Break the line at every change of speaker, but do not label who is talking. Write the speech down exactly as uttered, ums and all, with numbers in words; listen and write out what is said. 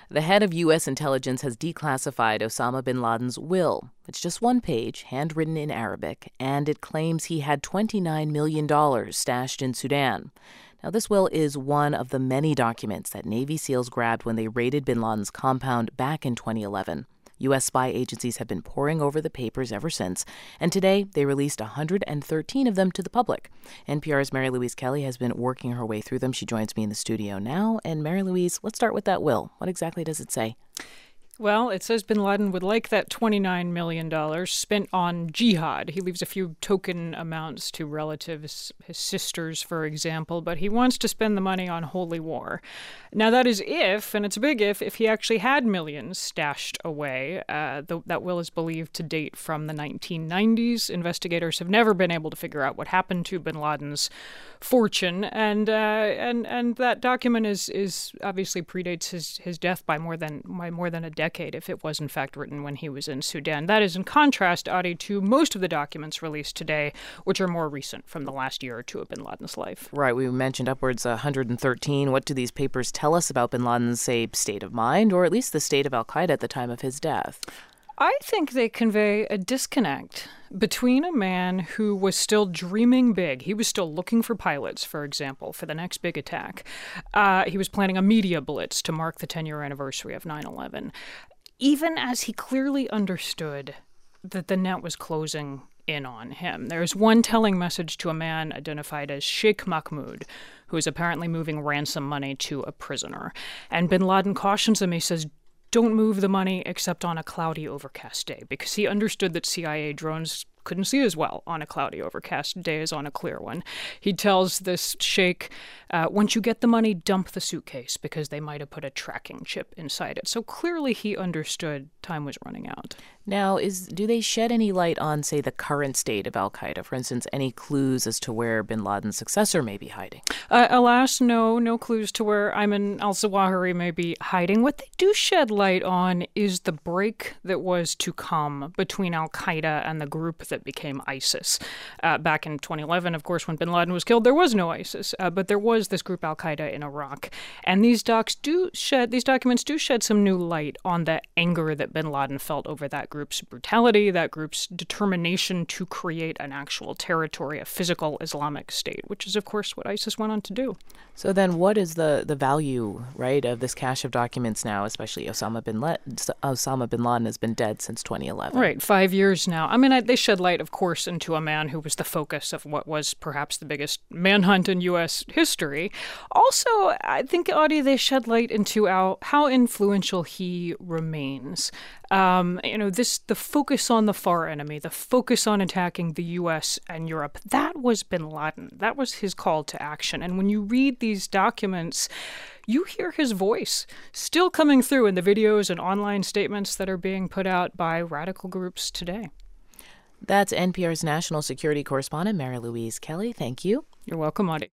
The head of U S intelligence has declassified Osama bin Laden's will. It's just one page, handwritten in Arabic, and it claims he had twenty-nine million dollars stashed in Sudan. Now, this will is one of the many documents that Navy SEALs grabbed when they raided bin Laden's compound back in twenty eleven. U S spy agencies have been poring over the papers ever since, and today they released one hundred thirteen of them to the public. N P R's Mary Louise Kelly has been working her way through them. She joins me in the studio now. And Mary Louise, let's start with that will. What exactly does it say?
Well, it says bin Laden would like that twenty-nine million dollars spent on jihad. He leaves a few token amounts to relatives, his sisters, for example, but he wants to spend the money on holy war. Now, that is if, and it's a big if, if he actually had millions stashed away. Uh, the, that will is believed to date from the nineteen nineties. Investigators have never been able to figure out what happened to bin Laden's fortune, and uh, and and that document is is obviously predates his his death by more than by more than a decade. If it was in fact written when he was in Sudan. That is in contrast, Adi, to most of the documents released today, which are more recent from the last year or two of bin Laden's life.
Right. We mentioned upwards one hundred thirteen. What do these papers tell us about bin Laden's, say, state of mind, or at least the state of al-Qaeda at the time of his death?
I think they convey a disconnect between a man who was still dreaming big. He was still looking for pilots, for example, for the next big attack. Uh, he was planning a media blitz to mark the ten-year anniversary of nine eleven. Even as he clearly understood that the net was closing in on him. There's one telling message to a man identified as Sheikh Mahmoud, who is apparently moving ransom money to a prisoner. And bin Laden cautions him. He says, don't move the money except on a cloudy, overcast day, because he understood that C I A drones couldn't see as well on a cloudy, overcast day as on a clear one. He tells this sheikh, uh, once you get the money, dump the suitcase, because they might have put a tracking chip inside it. So clearly he understood time was running out.
Now, is do they shed any light on, say, the current state of al-Qaeda? For instance, any clues as to where bin Laden's successor may be hiding?
Uh, alas, no, no clues to where Ayman al-Zawahiri may be hiding. What they do shed light on is the break that was to come between al-Qaeda and the group that became ISIS. Uh, back in twenty eleven, of course, when bin Laden was killed, there was no ISIS, uh, but there was this group al-Qaeda in Iraq. And these docs do shed, these documents do shed some new light on the anger that bin Laden felt over that group's brutality, that group's determination to create an actual territory, a physical Islamic state, which is, of course, what ISIS went on to do.
So then what is the, the value, right, of this cache of documents now, especially Osama bin, Le- Osama bin Laden has been dead since twenty eleven?
Right, five years now. I mean, I, they shed light, of course, into a man who was the focus of what was perhaps the biggest manhunt in U S history. Also, I think, Audie, they shed light into how, how influential he remains. Um, you know, this the focus on the far enemy, the focus on attacking the U S and Europe, that was bin Laden. That was his call to action. And when you read these documents, you hear his voice still coming through in the videos and online statements that are being put out by radical groups today.
That's N P R's national security correspondent, Mary Louise Kelly. Thank you.
You're welcome, Audie.